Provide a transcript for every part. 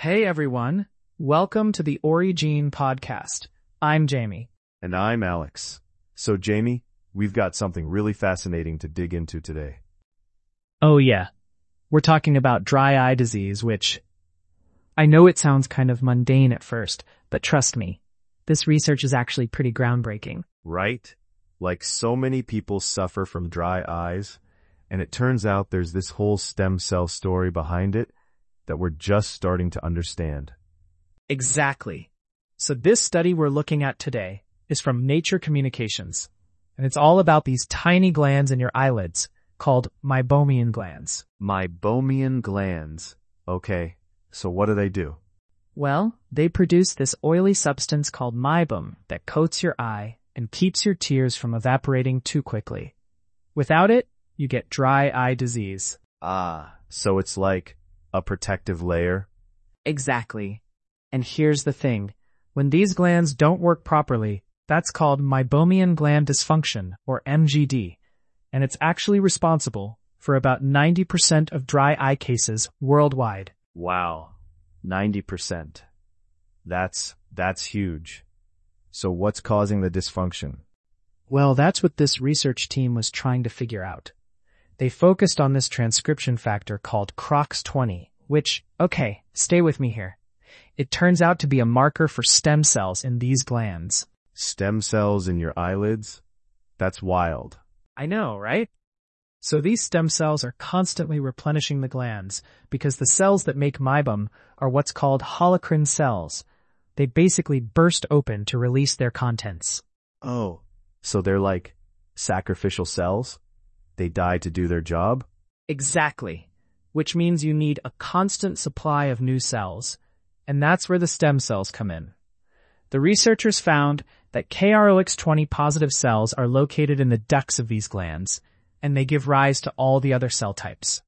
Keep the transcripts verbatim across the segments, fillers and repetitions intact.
Hey everyone, welcome to the Origene podcast. I'm Jamie. And I'm Alex. So Jamie, we've got something really fascinating to dig into today. Oh yeah, we're talking about dry eye disease, which I know it sounds kind of mundane at first, but trust me, this research is actually pretty groundbreaking. Right? Like so many people suffer from dry eyes, and it turns out there's this whole stem cell story behind it that we're just starting to understand. Exactly. So this study we're looking at today is from Nature Communications, and it's all about these tiny glands in your eyelids called meibomian glands. Meibomian glands. Okay, so what do they do? Well, they produce this oily substance called meibum that coats your eye and keeps your tears from evaporating too quickly. Without it, you get dry eye disease. Ah, so it's like a protective layer? Exactly. And here's the thing. When these glands don't work properly, that's called meibomian gland dysfunction, or M G D, and it's actually responsible for about ninety percent of dry eye cases worldwide. Wow, ninety percent. That's, that's huge. So what's causing the dysfunction? Well, that's what this research team was trying to figure out. They focused on this transcription factor called C R O X twenty, which, okay, stay with me here. It turns out to be a marker for stem cells in these glands. Stem cells in your eyelids? That's wild. I know, right? So these stem cells are constantly replenishing the glands because the cells that make meibum are what's called holocrine cells. They basically burst open to release their contents. Oh, so they're like sacrificial cells? They die to do their job? Exactly. Which means you need a constant supply of new cells. And that's where the stem cells come in. The researchers found that K R O X twenty positive cells are located in the ducts of these glands, and they give rise to all the other cell types.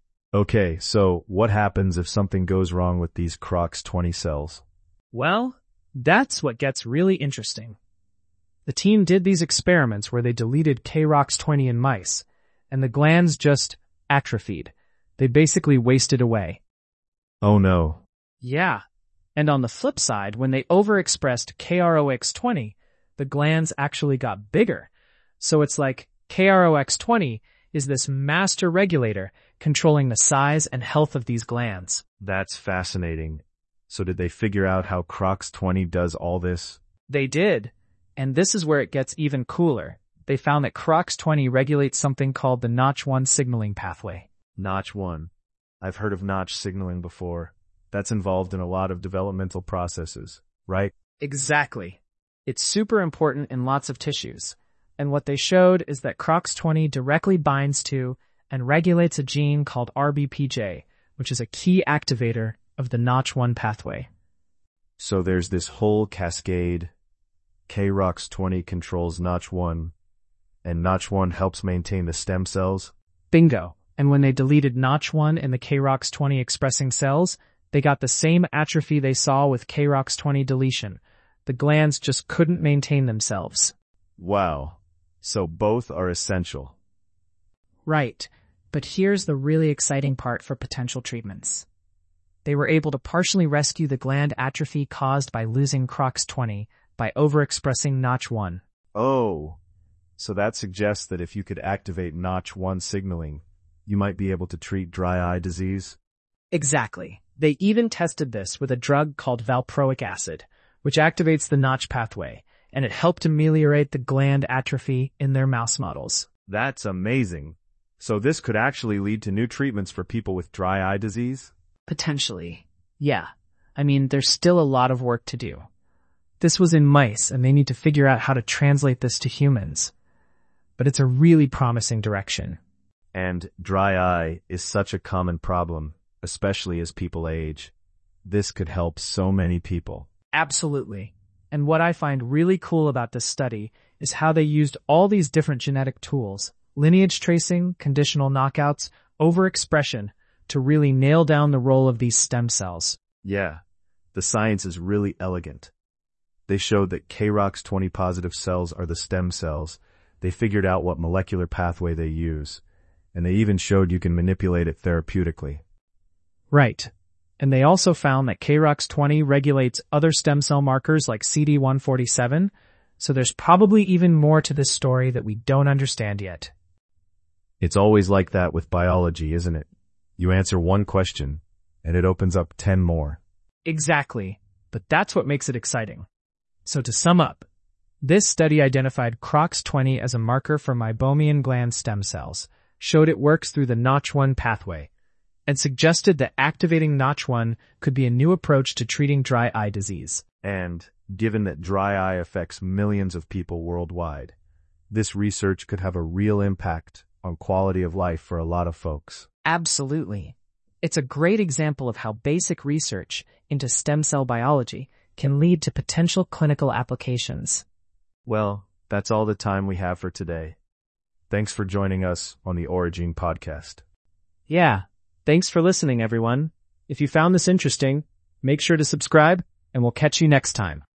Okay, so what happens if something goes wrong with these C R O X twenty cells? Well, that's what gets really interesting. The team did these experiments where they deleted K R O X twenty in mice, and the glands just atrophied. They basically wasted away. Oh no. Yeah. And on the flip side, when they overexpressed K R O X twenty, the glands actually got bigger. So it's like K R O X twenty is this master regulator controlling the size and health of these glands. That's fascinating. So did they figure out how C R O X twenty does all this? They did. And this is where it gets even cooler. They found that C R O X twenty regulates something called the Notch one signaling pathway. Notch one. I've heard of Notch signaling before. That's involved in a lot of developmental processes, right? Exactly. It's super important in lots of tissues. And what they showed is that C R O X twenty directly binds to and regulates a gene called R B P J, which is a key activator of the Notch one pathway. So there's this whole cascade. K R O X twenty controls Notch one, and Notch one helps maintain the stem cells? Bingo. And when they deleted Notch one in the K R O X twenty expressing cells, they got the same atrophy they saw with K R O X twenty deletion. The glands just couldn't maintain themselves. Wow. So both are essential. Right. But here's the really exciting part for potential treatments. They were able to partially rescue the gland atrophy caused by losing C R O X twenty by overexpressing Notch one. Oh, so that suggests that if you could activate Notch one signaling, you might be able to treat dry eye disease? Exactly. They even tested this with a drug called valproic acid, which activates the Notch pathway, and it helped ameliorate the gland atrophy in their mouse models. That's amazing. So this could actually lead to new treatments for people with dry eye disease? Potentially. Yeah. I mean, there's still a lot of work to do. This was in mice, and they need to figure out how to translate this to humans. But it's a really promising direction. And dry eye is such a common problem, especially as people age. This could help so many people. Absolutely. And what I find really cool about this study is how they used all these different genetic tools, lineage tracing, conditional knockouts, overexpression, to really nail down the role of these stem cells. Yeah, the science is really elegant. They showed that K R O X twenty positive cells are the stem cells. They figured out what molecular pathway they use, and they even showed you can manipulate it therapeutically. Right. And they also found that K R O X twenty regulates other stem cell markers like C D one forty-seven, so there's probably even more to this story that we don't understand yet. It's always like that with biology, isn't it? You answer one question, and it opens up ten more. Exactly, but that's what makes it exciting. So to sum up, this study identified C R O X twenty as a marker for meibomian gland stem cells, showed it works through the Notch one pathway, and suggested that activating Notch one could be a new approach to treating dry eye disease. And, given that dry eye affects millions of people worldwide, this research could have a real impact on quality of life for a lot of folks. Absolutely. It's a great example of how basic research into stem cell biology can lead to potential clinical applications. Well, that's all the time we have for today. Thanks for joining us on the Origin Podcast. Yeah, thanks for listening, everyone. If you found this interesting, make sure to subscribe, and we'll catch you next time.